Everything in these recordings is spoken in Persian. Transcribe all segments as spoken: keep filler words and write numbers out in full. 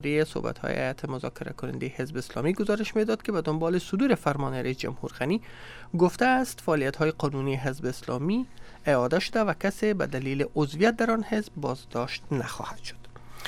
صحبت‌های هیئت مذاکره کننده حزب اسلامی گزارش می‌داد که به دنبال صدور فرمان رئیس جمهور غنی گفته است فعالیت‌های قانونی حزب اسلامی اعاده شده و کسی به دلیل عضویت در آن حزب بازداشت نخواهد شد.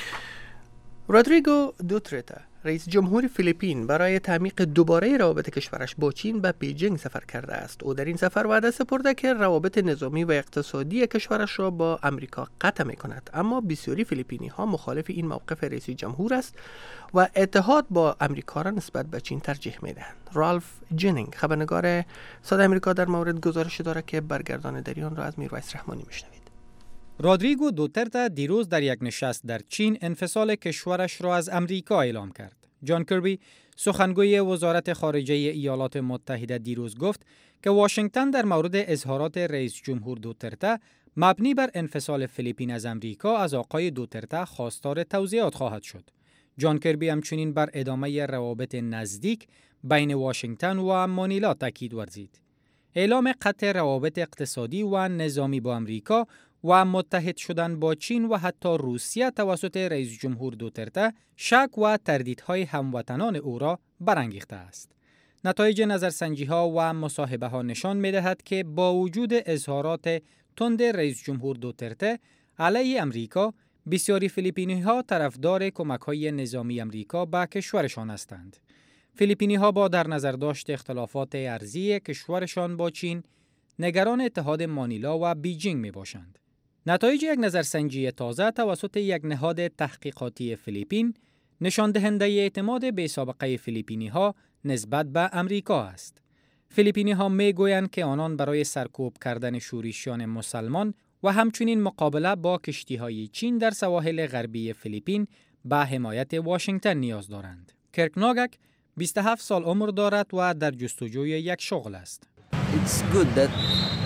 رودریگو دوترته رئیس جمهور فیلیپین برای تعمیق دوباره روابط کشورش با چین به بیجینگ سفر کرده است. او در این سفر وعده سپرده که روابط نظامی و اقتصادی کشورش را با امریکا قطع می‌کند، اما بسیاری فیلیپینی ها مخالف این موقف رئیس جمهور است و اتحاد با امریکا را نسبت به چین ترجیح می‌دهند. رالف جنینگ خبرنگار صدای امریکا در مورد گزارش دارد که برگردان در آن را از میرویس رحمانی میشنوید. رودریگو دوترته دیروز در یک نشست در چین انفصال کشورش را از امریکا اعلام کرد. جان کربی سخنگوی وزارت خارجه ایالات متحده دیروز گفت که واشنگتن در مورد اظهارات رئیس جمهور دوترته مبنی بر انفصال فیلیپین از امریکا از آقای دوترته خواستار توضیحات خواهد شد. جان کربی همچنین بر ادامه روابط نزدیک بین واشنگتن و مانیلا تاکید ورزید. اعلام قطع روابط اقتصادی و نظامی با امریکا و متحد شدن با چین و حتی روسیه توسط رئیس جمهور دوترته شک و تردیدهای هموطنان او را برانگیخته است. نتایج نظرسنجی‌ها و مصاحبه‌ها نشان می‌دهد که با وجود اظهارات تند رئیس جمهور دوترته علیه امریکا، بسیاری فیلیپینی‌ها طرفدار کمک‌های نظامی امریکا به کشورشان هستند. فیلیپینی‌ها با در نظر داشت اختلافات ارضی کشورشان با چین، نگران اتحاد مانیلا و بیجینگ می‌باشند. نتایج یک نظرسنجی تازه توسط یک نهاد تحقیقاتی فیلیپین نشان دهنده اعتماد بی‌سابقه فیلیپینی‌ها نسبت به امریکا است. فیلیپینی‌ها می‌گویند که آنان برای سرکوب کردن شورشیان مسلمان و همچنین مقابله با کشتی‌های چین در سواحل غربی فیلیپین به حمایت واشنگتن نیاز دارند. کرک ناگک بیست و هفت سال عمر دارد و در جستجوی یک شغل است. It's good that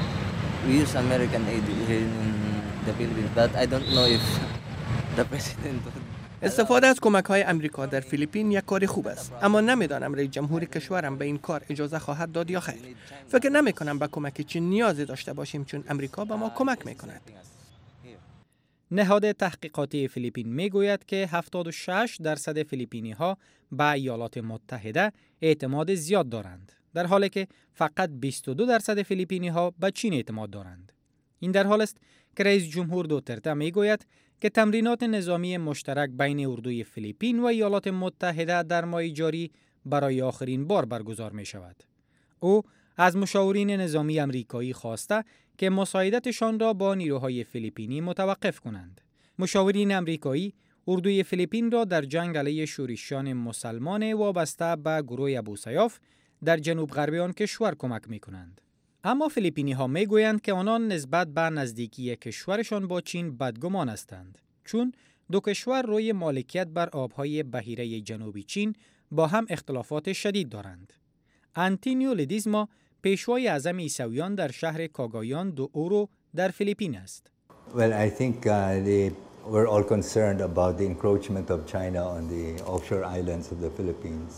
we use American aid in the Philippines, but I don't know if the president would... استفاده از کمک‌های امریکا در فیلیپین یک کار خوب است، اما نمی‌دانم رئیس جمهور کشورم به این کار اجازه خواهد داد یا خیر. فکر نمی‌کنم به کمک چین نیازی داشته باشیم چون امریکا به ما کمک می‌کند. نهاد تحقیقاتی فیلیپین میگوید که هفتاد و شش درصد فیلیپینی‌ها به ایالات متحده اعتماد زیاد دارند، در حالی که فقط بیست و دو درصد فیلیپینی‌ها به چین اعتماد دارند. این در حال است که رئیس جمهور دوترته میگوید که تمرینات نظامی مشترک بین اردوی فیلیپین و ایالات متحده در ماه جاری برای آخرین بار برگزار می شود. او از مشاورین نظامی امریکایی خواسته که مساعدتشان را با نیروهای فیلیپینی متوقف کنند. مشاورین امریکایی اردوی فیلیپین را در جنگ علیه شورشیان مسلمان وابسته به گروه ابوسیاف در جنوب غربی آن کشور کمک می کنند. اما فیلیپینی ها می گویند که آنان نسبت به نزدیکی کشورشان با چین بدگمان هستند، چون دو کشور روی مالکیت بر آبهای بحیره جنوبی چین با هم اختلافات شدید دارند. آنتونیو لدیزما پیشوای اعظم عیسویان در شهر کاگایان دو اورو در فیلیپین است. Well, I think uh, they were all concerned about the encroachment of China on the offshore islands of the Philippines.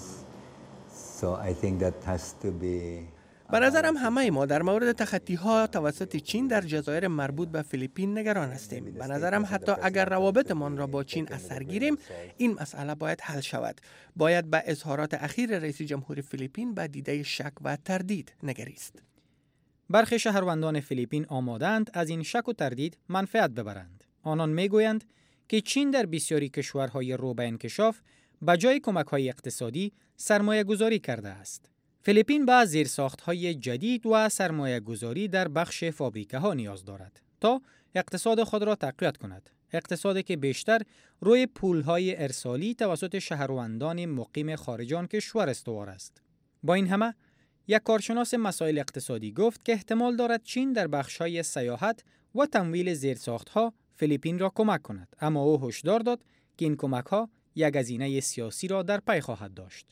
So I think that has to be به نظرم همه ما در مورد تخطی‌ها توسط چین در جزایر مربوط به فیلیپین نگران هستیم. به نظرم حتی اگر روابطمان را با چین از سر گیریم، این مسئله باید حل شود. باید به اظهارات اخیر رئیس جمهور فیلیپین به دیده شک و تردید نگریست. برخی شهروندان فیلیپین آمادند از این شک و تردید منفعت ببرند. آنان میگویند که چین در بسیاری کشورهای رو به انکشاف به جای کمک‌های اقتصادی سرمایه گذاری کرده است. فیلیپین به زیرساخت‌های جدید و سرمایه گذاری در بخش فابریکه‌ها نیاز دارد تا اقتصاد خود را تقویت کند. اقتصادی که بیشتر روی پول‌های ارسالی توسط شهروندان مقیم خارج آن کشور استوار است. با این همه، یک کارشناس مسائل اقتصادی گفت که احتمال دارد چین در بخش‌های سیاحت و تمویل زیرساخت‌ها فیلیپین را کمک کند، اما او هشدار داد که این کمک‌ها یک هزینه سیاسی را در پی خواهد داشت.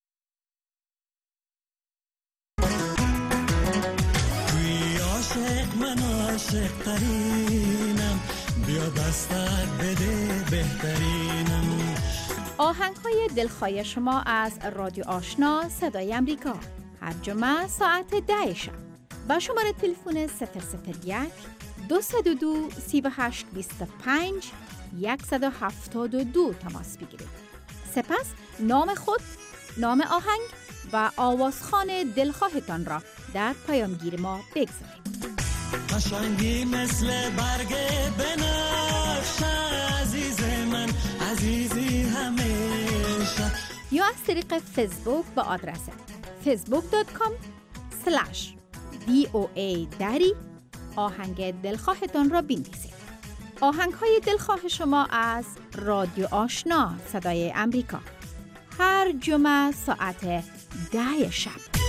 من عاشق ترینم، بیا دستت بده بهترینم. آهنگ‌های دلخواه شما از رادیو آشنا صدای امریکا هر جمعه ساعت ده شب با شماره تلفن صفر صفر یک دو صفر دو سه هشت دو پنج یک هفت دو تماس بگیرید. سپس نام خود، نام آهنگ و آوازخوان دلخواهتان را در پیامگیر ما بگذارید. قشنگی مثل برگ بنفشه عزیز من، عزیزی همیشه. یا از طریق فیسبوک با آدرس فیسبوک دات کام اسلش دی او ای دری آهنگ دلخواهتان را بنویسید. آهنگ های دلخواه شما از رادیو آشنا صدای امریکا، هر جمعه ساعت ده شب.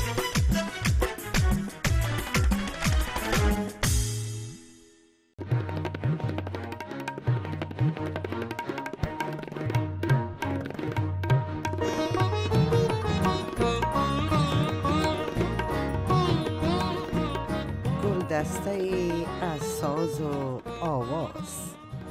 دسته از ساز و آواز.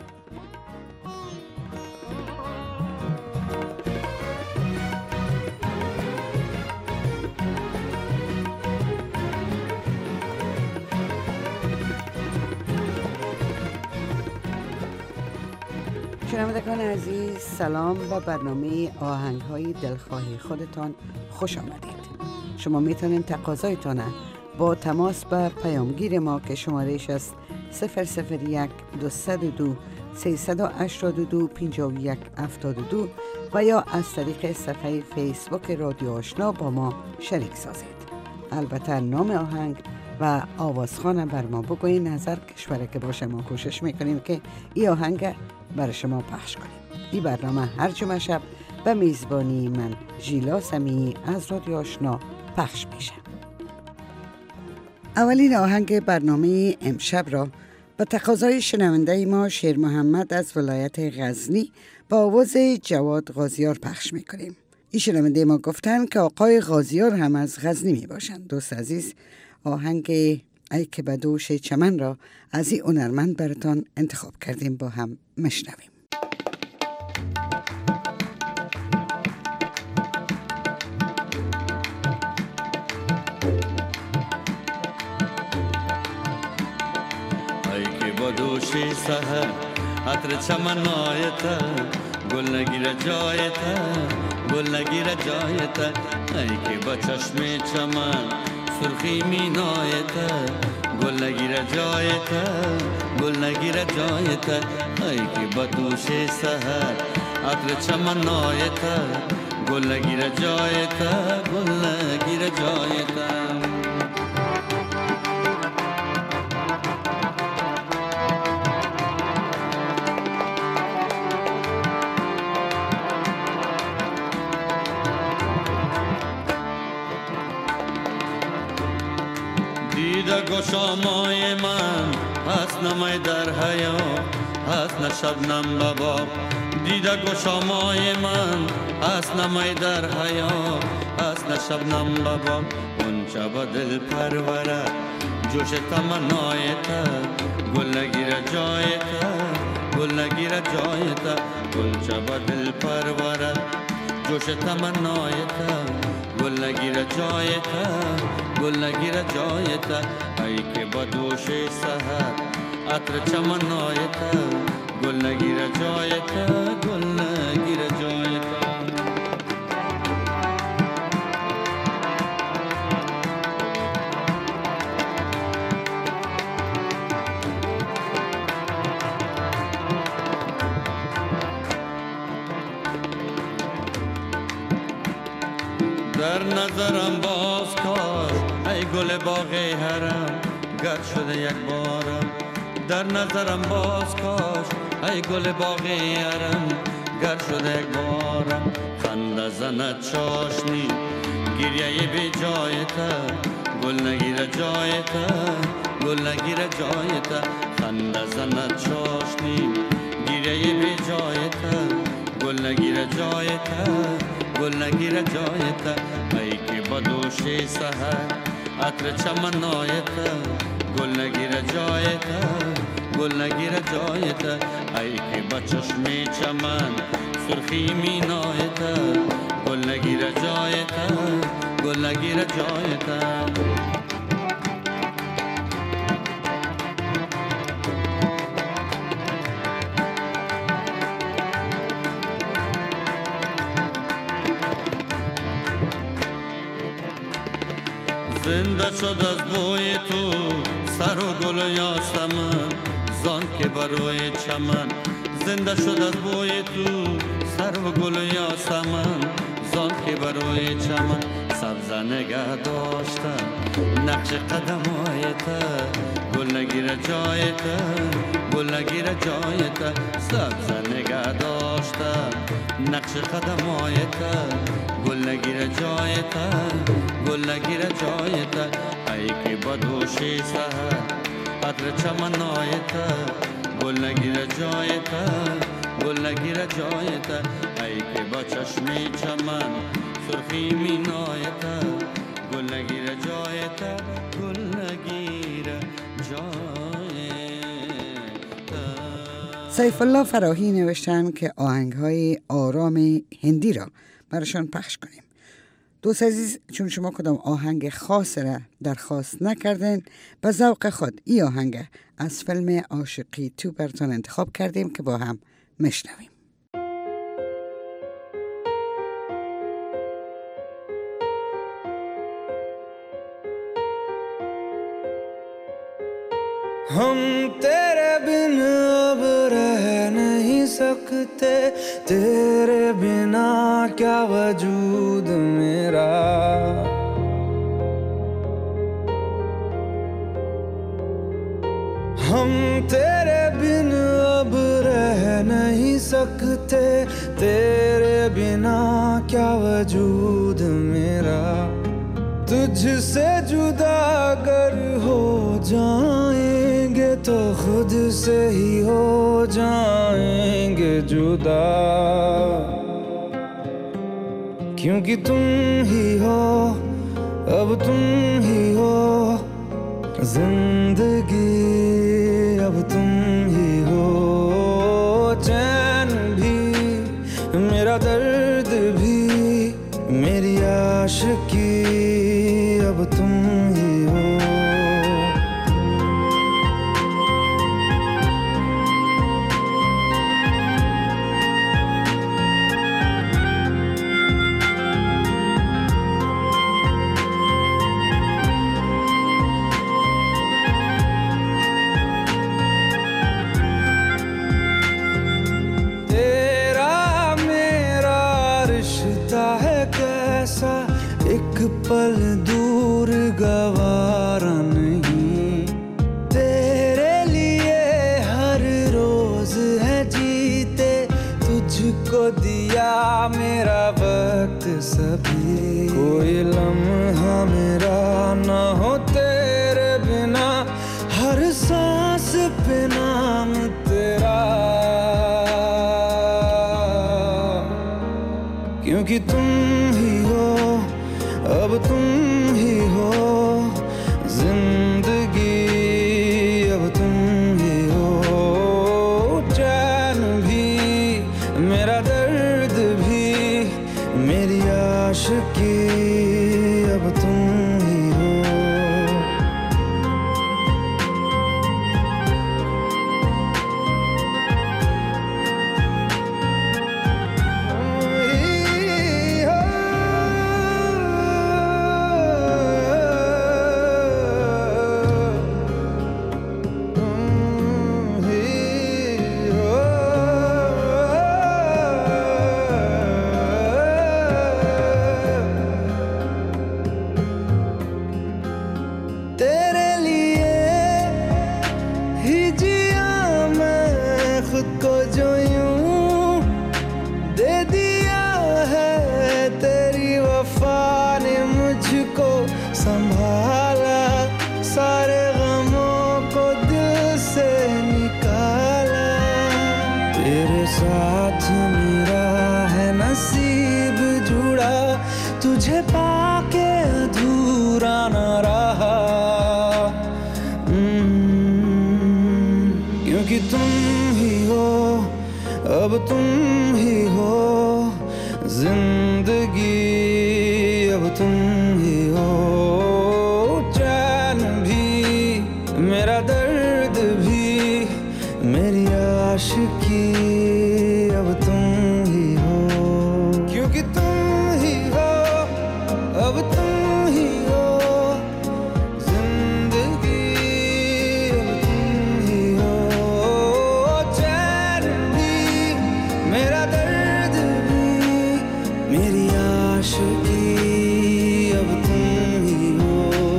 شنوندگان عزیز، سلام و برنامه آهنگ های دلخواهی خودتان خوش آمدید. شما میتونید تقاضایتان با تماس به پیامگیر ما که شمارش است صفر صفر یک دویست و دو سیصد و هشتاد و دو پنجاه و یک هفتاد و دو و یا از طریق صفحه فیسبوک رادیو آشنا با ما شریک سازید. البته نام آهنگ و آوازخوان بر ما بگوین، نظر کشوره که باشه ما کوشش میکنیم که این آهنگ برای شما پخش کنیم. این برنامه هر جمعه شب به میزبانی من ژیلا سمیعی از رادیو آشنا پخش میشه. اولین آهنگ برنامه امشب را به تقاضای شنونده ما شیر محمد از ولایت غزنی با آواز جواد غازیار پخش میکنیم. این شنونده ما گفتن که آقای غازیار هم از غزنی می باشند. دوست عزیز، آهنگ ای که به دوش چمن را از این هنرمند براتان انتخاب کردیم، با هم مشنویم. دوشی سهر عطر چمن آیتا، گل نگیره جایتا، گل نگیره جایتا. ای که با چشم چمن سرخی می نایتا، گل نگیره جایتا، گل نگیره جایتا. ای که با دوشی سهر عطر چمن آیتا، گل نگیره جایتا، گل نگیره جایتا. دیده گشامای من هست نمای در حیا، هست نشبنم بابا. دیده گشامای من هست نمای در حیا، هست نشبنم بابا. اونچه با دل پروره جوش تمنایتا، گل نگیره جایتا، گل نگیره جایتا. اونچه با دل پروره جوش تمنایتا، گل نگیره جایتا، گل نگیره جایتا. ای که با دوش سحر عطر چمن آیتا، گل نگیره جایتا، گل نگیره جایتا. در نظرم باز کاش ای گل باغ حرم گر شده یک بارم. در نظرم باز کاش ای گل باغ حرم گر شده یک بارم. خنده زند چاشنی گریه بی جایتا، گل نگیره جایتا، گل نگیره جایتا. خنده زند چاشنی گریه بی جایتا، گل نگیره جایتا، گل نگیره جایتا. ای که با دوش سحر عطر چمن آیتا، گل نگیره جایتا، گل نگیره جایتا. ای که با چشم چمن سرخی می نایتا، گل نگیره جایتا، گل نگیره جایتا. زنده شد از بوی تو سر و گل یاسمن زان که بروی چمن زنده شد از بوی تو سر و گل یاسمن زان که بروی چمن سبز نگه داشتم نقش قدمایت گل نگیره جایت گل نگیره جایت سبز نگه داشتم نقش قدمایت گل نگیره جایت گل نگیره جایت ای که بدوشی سهر عطر چمنایت گل نگیره جایت گل نگیره جایت ای که با چشمی چمن سرخی مینایت گل نگیره جایت گل نگیره جایت. سیف الله فراهی نوشتن که آهنگ‌های آرام هندی را براشان پخش کنیم. دوست عزیز، چون شما کدام آهنگ خاص را درخواست نکردین، به ذوق خود ای آهنگ از فیلم عاشقی تو براتون انتخاب کردیم که با هم مشنویم. हम तेरे बिन अब रह नहीं सकते, तेरे बिना क्या वजूद मेरा। हम तेरे बिन अब रह नहीं सकते, तेरे बिना क्या वजूद मेरा। तुझसे जुदा अगर हो जाएंगे तो खुद से ही हो जाएंगे जुदा, क्योंकि तुम ही हो, अब तुम ही हो जिंदगी, अब तुम ही हो चैन भी, मेरा दर्द भी, मेरी आशिकी, अब तुम ही हो। पल दूर गवारा नहीं, तेरे लिए हर रोज है जीते, तुझको दिया मेरा वक्त सभी, कोई लम्हा मेरा ना हो तेरे बिना, हर सांस पे नाम तेरा, क्योंकि तुम ही हो, अब तुम ही हो जिंदगी, अब तुम ही हो चैन भी, मेरा दर्द भी, मेरी आशिकी, अब तुम ही हो। तुझे पाके अधूरा न रहा, क्योंकि तुम ही हो, अब तुम ही हो जिंदगी, अब तुम ही हो चैन भी, मेरा दर्द भी, मेरी आशिकी, अब तुम ही हो, क्योंकि तुम ही हो, अब तुम ही हो मेरी आशिकी अब तुम ही हो.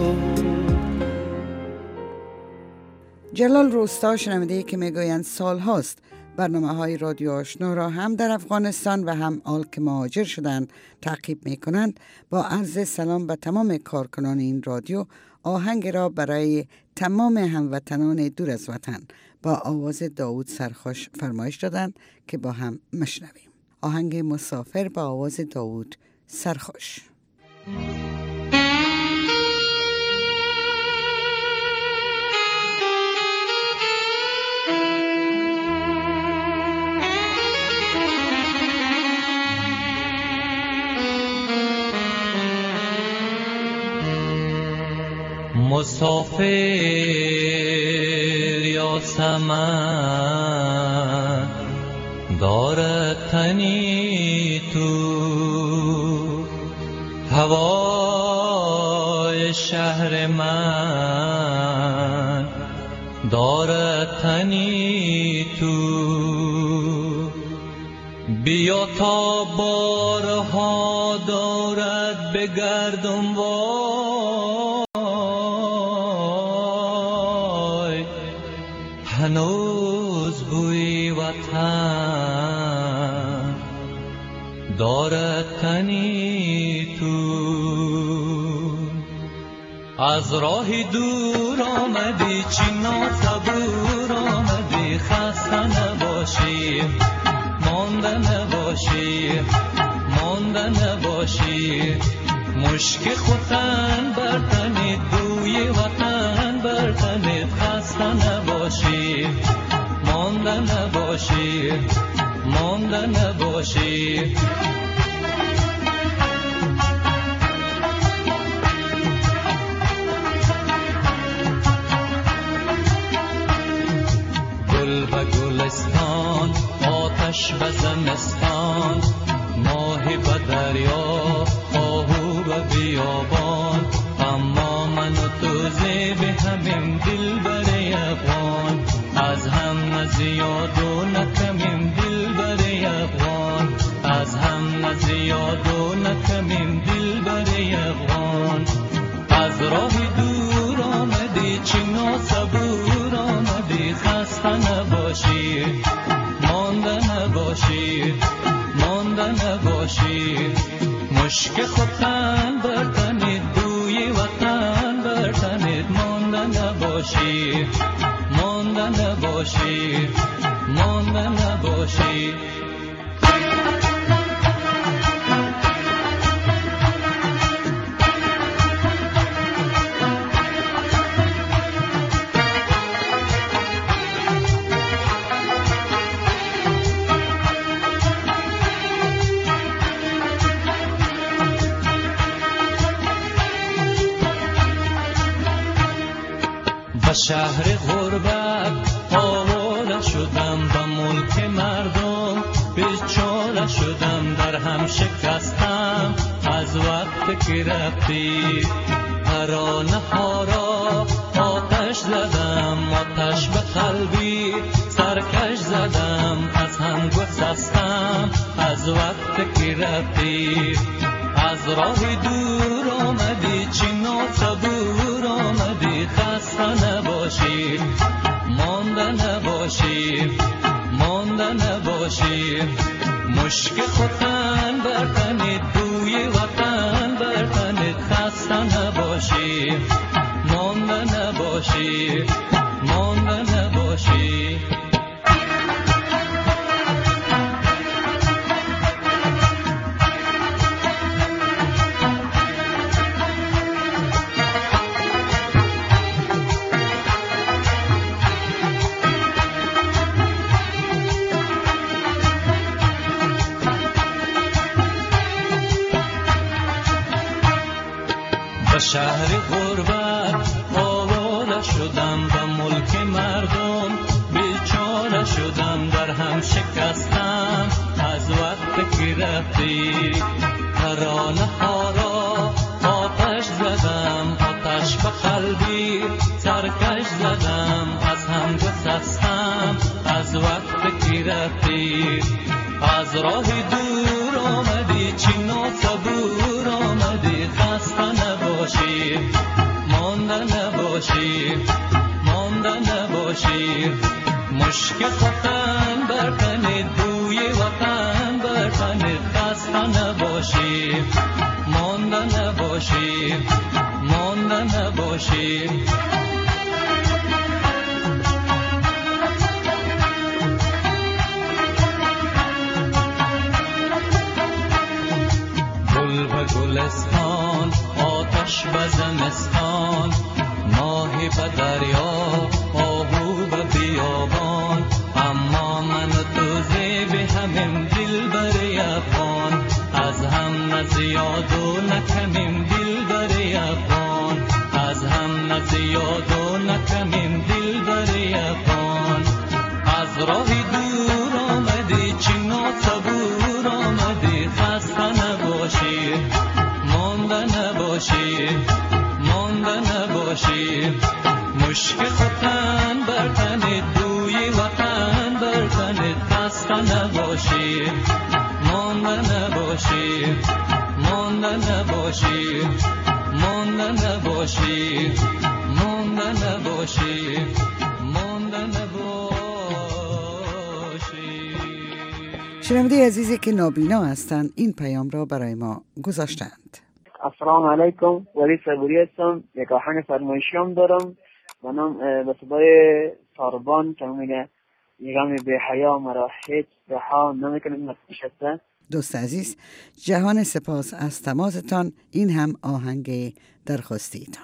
جلال روستا شنونده که میگویند سال هاست برنامه های رادیو آشنا را هم در افغانستان و هم آل که مهاجر شدند تعقیب می کنند. با عرض سلام به تمام کارکنان این رادیو، آهنگ را برای تمام هموطنان دور از وطن با آواز داوود سرخوش فرمایش دادند که با هم مشنویم. آهنگ مسافر با آواز داوود سرخوش. مسافر یا سمن دارد تنی تو، هوای شهر من دارد تنی تو. بیا تا بارها دارد بگردم وای، هنوز بوی وطن دارد تنی تو. از راهی دور آمدی چی ناصبور آمدی، خسته نباشی مانده نباشی مانده نباشی. مشک خوتن برتنید بوی وطن برتنید، خسته نباشی مانده نباشی مانده نباشی. گل به گلستان آتش به زمستان، ماهی به دریا آهو به بیابان، اما من و تو زیب همیم دل بری افغان. از هم نزیاد و نکمیم دل بری افغان، از هم نزیاد و نکمیم دل بری افغان. از راهی دور آمدی چی ناصبور آمدی، خسته نباشی مانده نباشی مانده نباشی. مشک خوتن برتنید بوی وطن برتنید، مانده نباشی مانده نباشی مانده نباشی. شهر غربت آواره شدم، به ملک مردم بیچاره شدم، در هم شکستم از وقت که رفتی. ترانه ها را آتش زدم، آتش به قلبی سرکش زدم، از هم گسستم از وقت که رفتی. از راه دور آمدی چی ناصبور آمدی، خسته نباشی مانده نباشی مانده نباشی. مشک خوتن برتنید بوی وطن برتنید، خسته نباشی مانده نباشی مانده نباشی. شهر غربت آواره شدم، به ملک مردم بیچاره شدم، در هم شکستم از وقت که رفتی. ترانه ها را آتش زدم، آتش به قلبی سرکش زدم، از هم گسستم از وقت که رفتی. از راه دور آمدی چی نباشی مانده نباشی مشک خفتن بر تن دوی وطن بر تن خسته نباشی مانده نباشی مانده نباشی گل به گلستان آتش به زمستان ماهی به دریا آهو به بیابان اما من و تو زیب همیم دل بر یفان از هم نزیاد و نکمیم دل بر یفان از هم نزیاد و نکمیم دل بر یفان از راه دور آمدی چنا صبور آمدی خسته نباشی مانده نباشی مانده نباشی مشک خفتن بر تن دوی وطن بر تن خسته نباشی مانده نباشی مانده نباشی مانده نباشی مانده نباشی مانده نباشی. شنونده عزیزی که نابینا هستند این پیام را برای ما گذاشتند. السلام علیکم، ولی صبوری هستم. یک آهنگ فرمایشیام دارم و نام به صدای ساربان که میگه میگم به حیا مرا هیچ رها نمیکنم نتیشته. دوست عزیز، جهان سپاس از تماستان. این هم آهنگ درخواستیتان.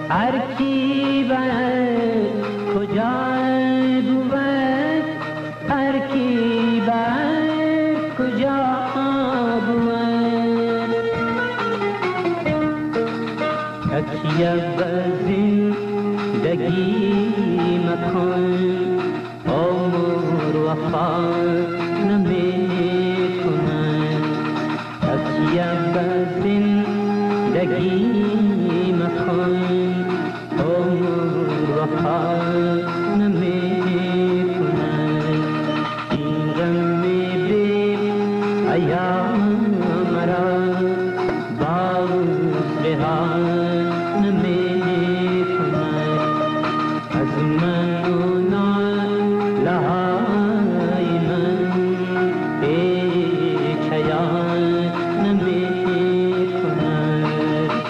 هر کی بر کجا بود هر کی بر کجا بود تکیه بر زندگی مکن عمر وفا نمی کند تکیه بر زندگی مکن عمر وفا نمی کند این غم بی ایام مرا باز رها نمی کند از من و لهای من هیچ حیات نمی کند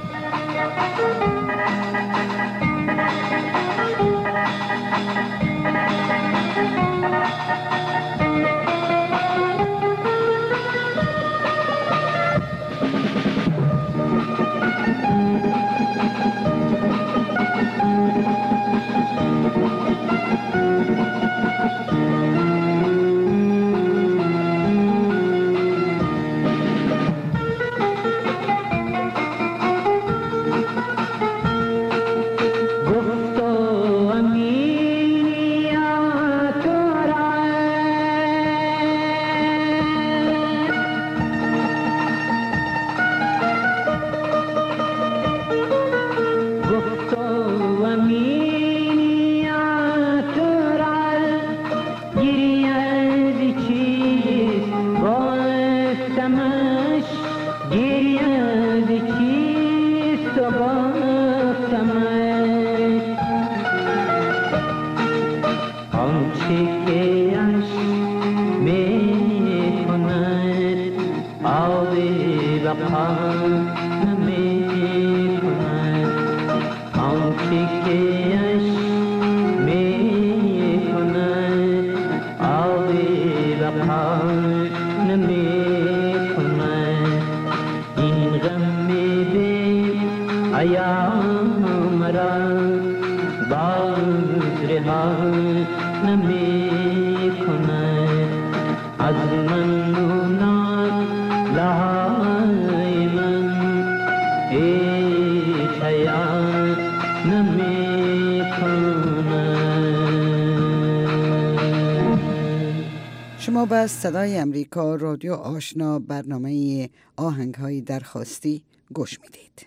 شما به صدای امریکا رادیو آشنا برنامه آهنگ‌های درخواستی گوش میدید.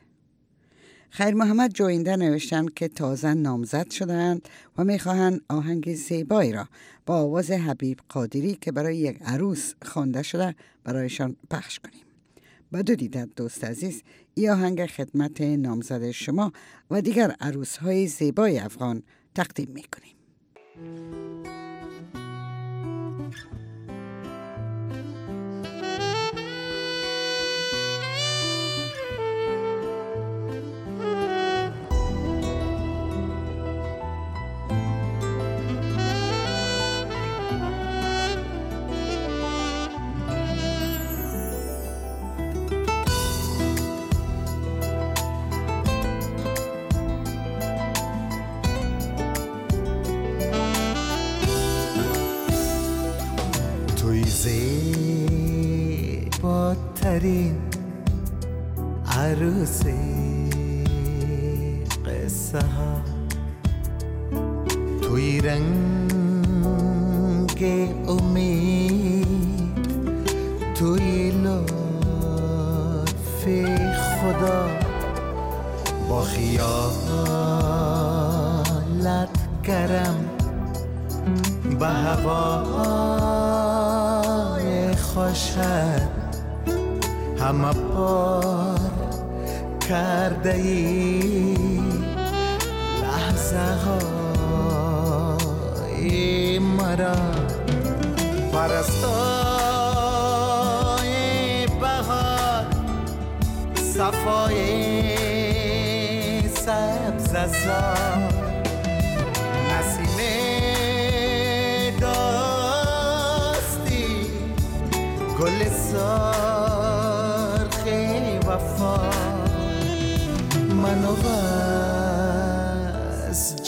خیر محمد جوینده نوشتن که تازه نامزد شدند و میخواهند آهنگ زیبایی را با آواز حبیب قادری که برای یک عروس خوانده شده برایشان پخش کنیم. بدو دیدت دوست عزیز، این آهنگ خدمت نامزد شما و دیگر عروس‌های زیبای افغان تقدیم میکنیم. زیباترین عروس قصه ها توی رنگ امید توی لطف خدا با خیالت گرم به هوای خوشت همه بار کرده ای لحظه های مرا پرستای بهار صفای سبززار گل سرخ وفا منو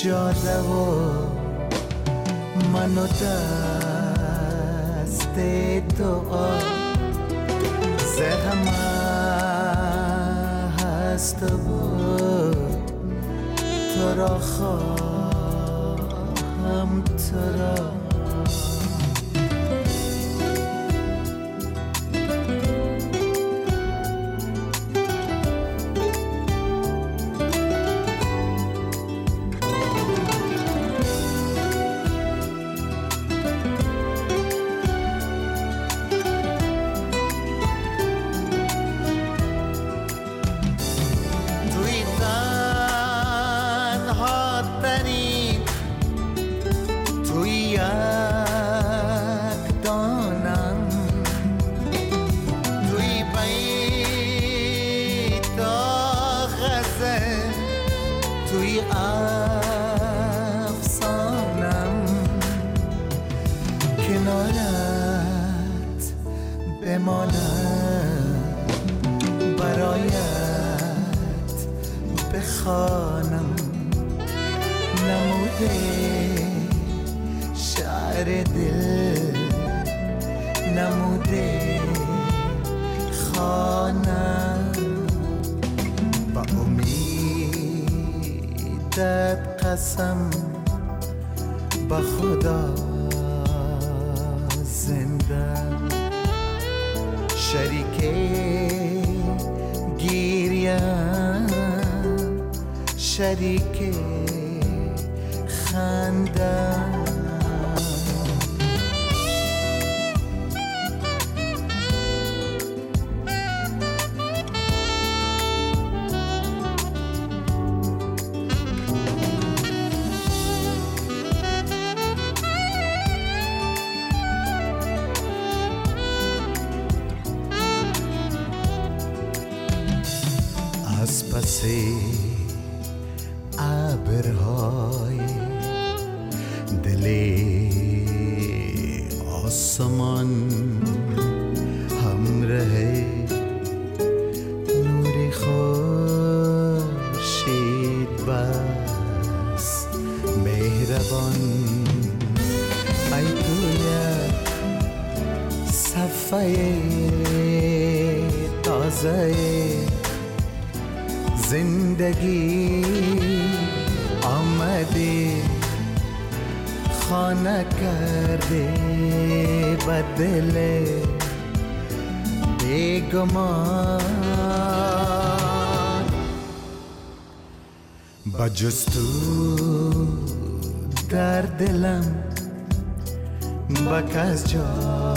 سجاده و منو دست دعا زهم هست و تو را خواهم تو را خانم نموده شعر دل نموده خانم با امیدت قسم با خدا زنده شریک گیریم شریک خندم از پس ابرهای دل آسمان همراه نور خورشید بس مهربان ای توی صفحه تازه زندگی آمده خانه کرده بدل بیگمان با جستو در دلم با کس جا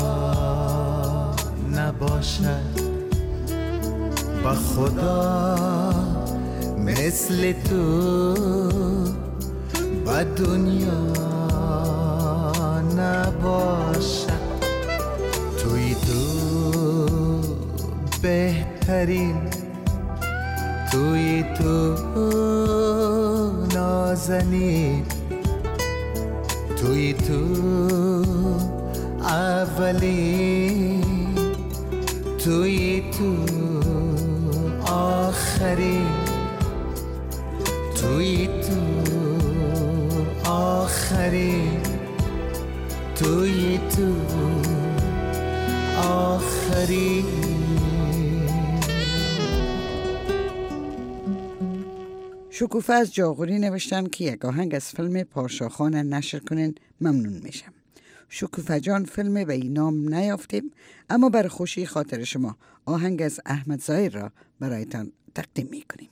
نباشد با خدا مثل تو با دنیا نباشد توی تو بهترین توی تو نازنین توی تو اولین توی تو آخرین توی تو آخرین توی تو آخرین. شکوفه از جاغوری نوشتن که یک آهنگ از فیلم پاشاخان نشر کنین ممنون میشم. شکوفه جان فیلم به این نام نیافتیم، اما بر خوشی خاطر شما آهنگ از احمد ظاهر را برایتان تقدیم میکنیم.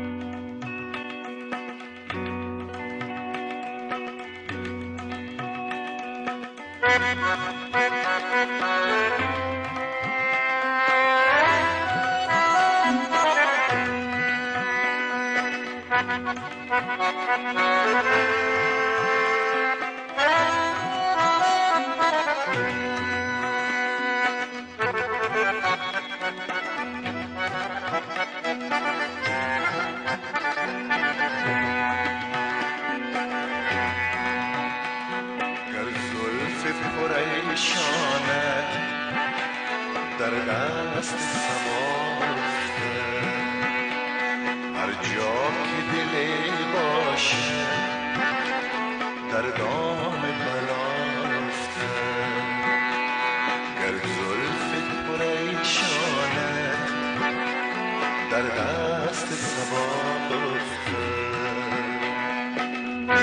در دست سباخته هر جا که دلی باشه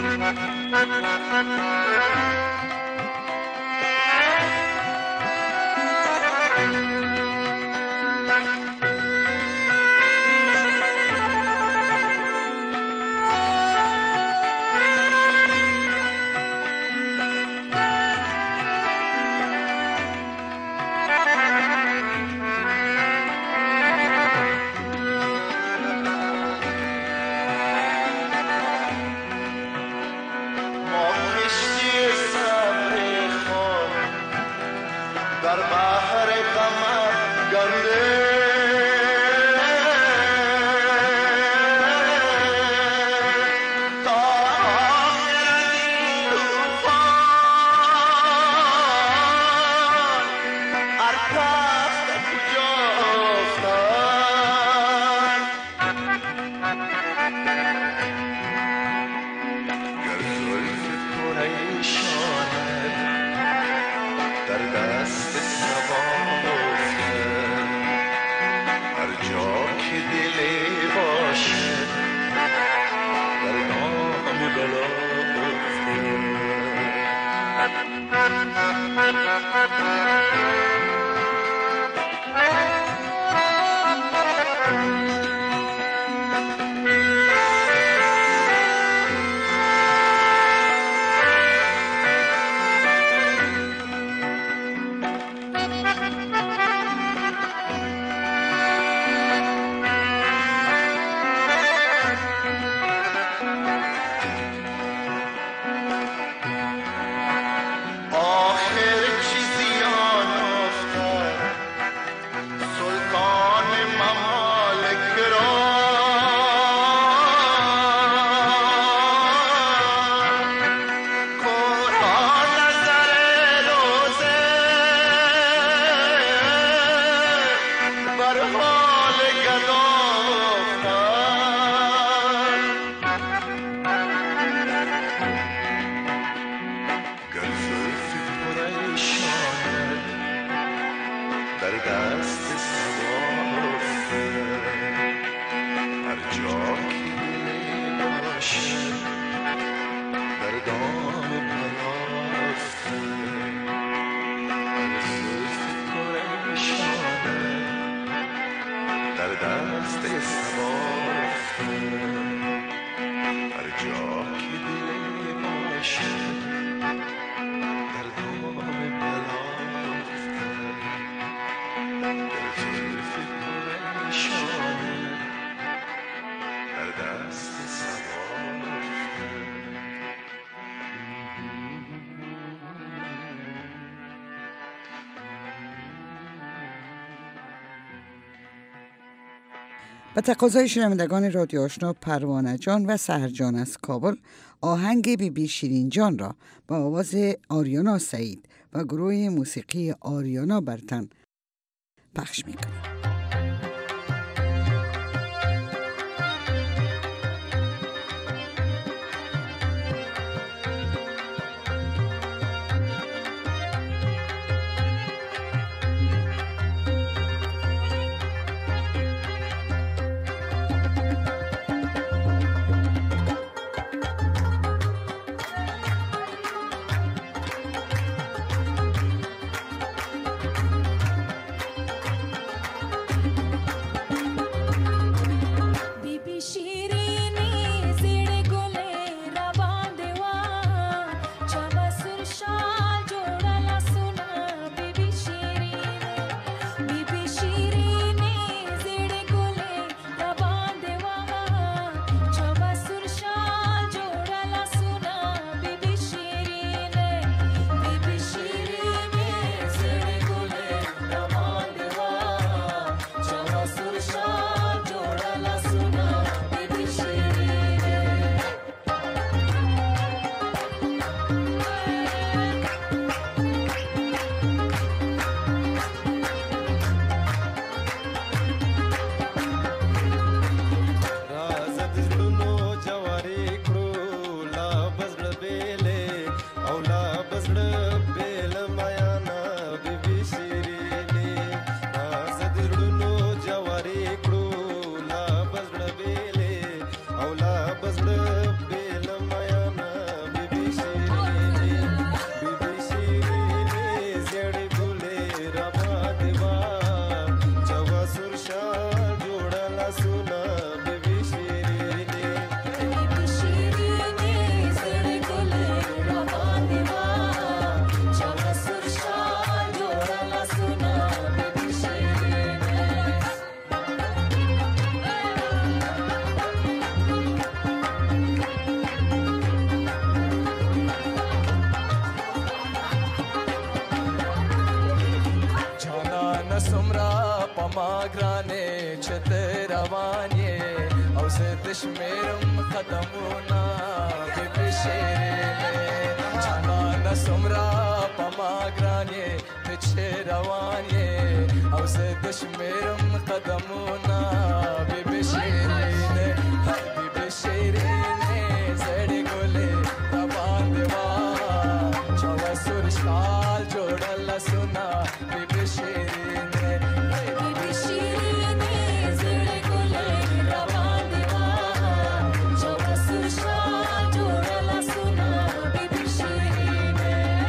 به تقاضای شنوندگان رادیو آشنا پروانه جان و سحر جان از کابل آهنگ بی بی شیرین جان را با آواز آریانا سعید و گروه موسیقی آریانا برتن پخش میکنیم. Bas le bel mayana زدش میرم قدمونا بی بی شیرینه جانان سمرا پما گرانی پیچه روانیه او زدش میرم قدمونا بی بی شیرینه بی بی شیرینه زدی گلی روان دیوا چوا سرشال جوڑل سنا بی بی شیرینه بی بی شیرینه زدی گلی روان دیوا چوا سرشال جوڑل سنا بی بی شیرینه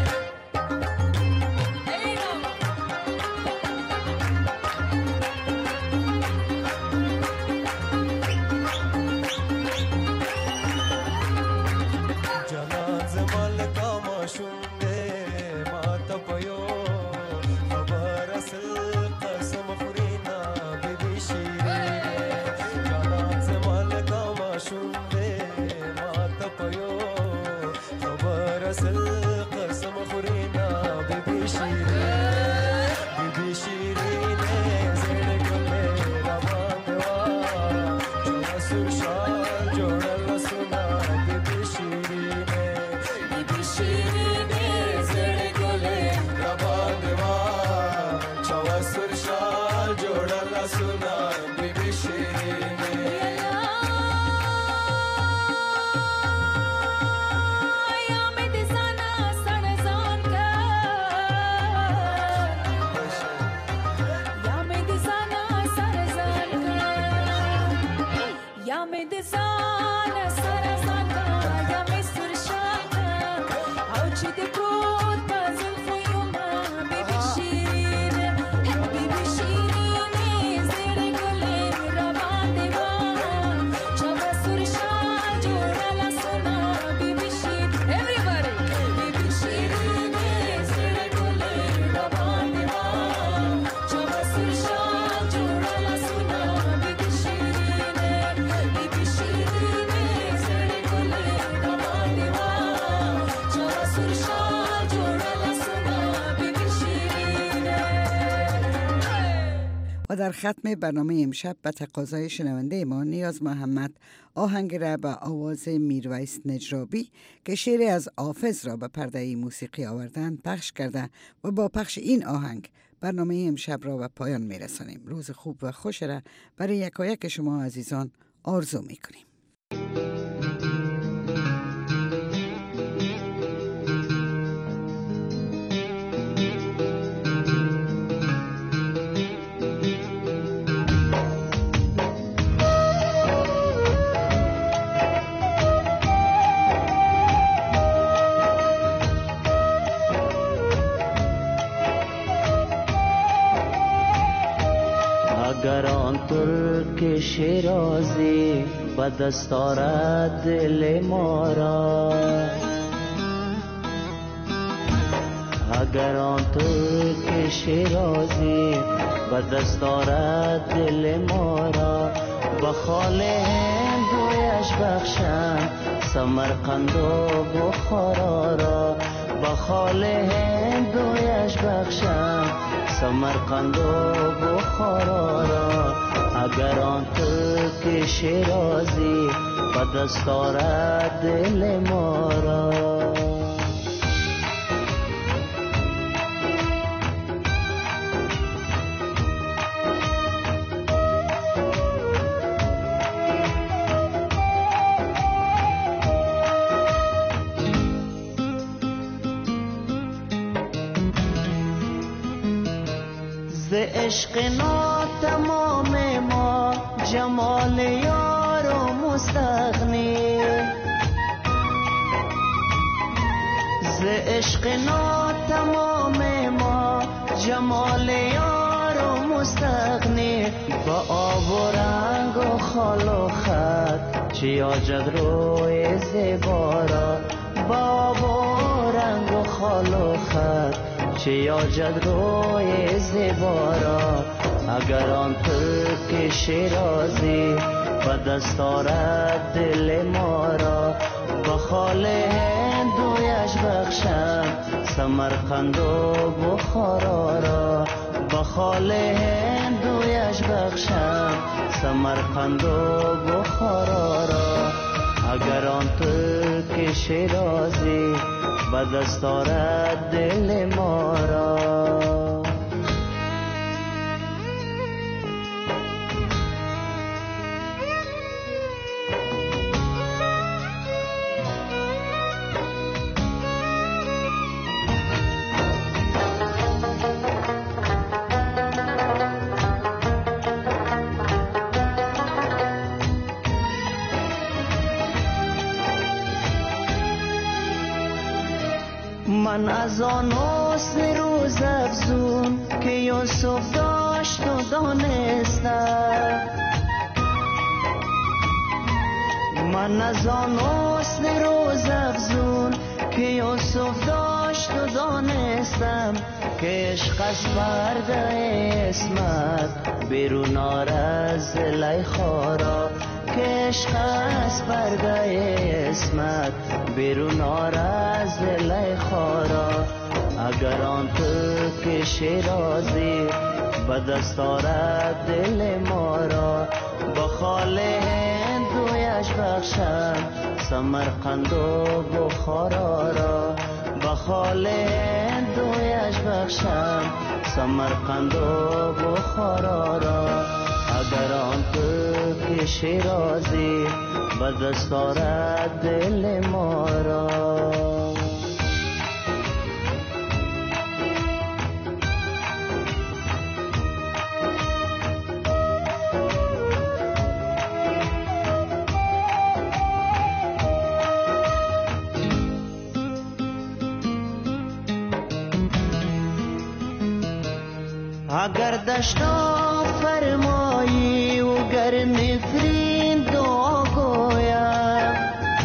جانان زمال کاما شونده ما تپیو خبر اصل قسم خورینا بی بی شیرینه جانان زمال کاما شونده ما تپیو خبر اصل قسم خورینا بی بی شیرینه بی بی شیرینه زیر گله روان دوا جوڑا سوشال جوڑا لسونا بی بی شیرینه بی بی شیرینه زیر گله روان دوا جوڑا سوشال جوڑا لسونا بی بی شیرینه و در ختم برنامه امشب به تقاضای شنونده ما نیاز محمد آهنگ را به آواز میرویس نجرابی که شعر از حافظ را به پرده موسیقی آوردن پخش کرده و با پخش این آهنگ برنامه امشب را به پایان میرسانیم. روز خوب و خوش را برای یکایک شما عزیزان آرزو میکنیم. اگر آن ترک شیرازی به دست آرد دل ما را اگر آن ترک شیرازی به دست آرد دل ما را به خال هندویش بخشم سمرقند و بخارا را به خال هندویش بخشم سمرقند و بخارا را اگر آن ترک شیرازی به دست آرد دل ما را ز عشق ناتمام ما جمال یار و مستغنی ز عشق ناتمام ما جمال یار و مستغنی با آب و رنگ و خال و خط چیاجد روی زیبارا با آب و رنگ و خال و خط چیاجد روی زیبارا اگر آن ترک شیرازی به دست آرد دل ما را با خال هندویش بخشم سمرقند و بخارا را با با خال هندویش بخشم سمرقند و بخارا را. اگر آن ترک شیرازی به دست آرد دل ما را. من از آن حسن روز افزون که یوسف داشت و دانستم، من از آن حسن روز افزون که یوسف داشت و دانستم که عشق از پرده اسمت بیرون آرد زلیخا را. که عشق از پرده اسمت بیرون آرد زلیخا را. اگر آن ترک شیرازی به دست آرد دل ما را. با خال هندویش بخشم سمرقند و بخارا را. با خال هندویش بخشم سمرقند و بخارا را. اگر آن ترک شیرازی به دست آرد دل ما را. اگر دشتا فرمایی و گر نفرین دعا گویم،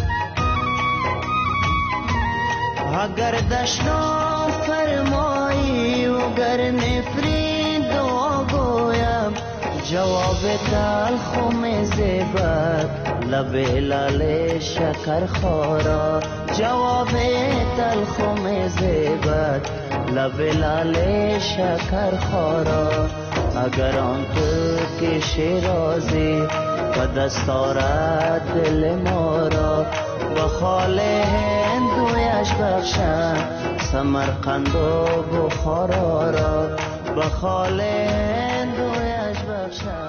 اگر دشتا فرمایی و گر نفرین دعا گویم، جواب تلخ و مزبت لب لال شکر خورا. جواب تلخ و مزبت لب لال شکر خورا. اگر آن ترک شیرازی به دست آرد دل ما را. با خال هندویش بخشم سمرقند و بخارا را. با خال هندویش بخشم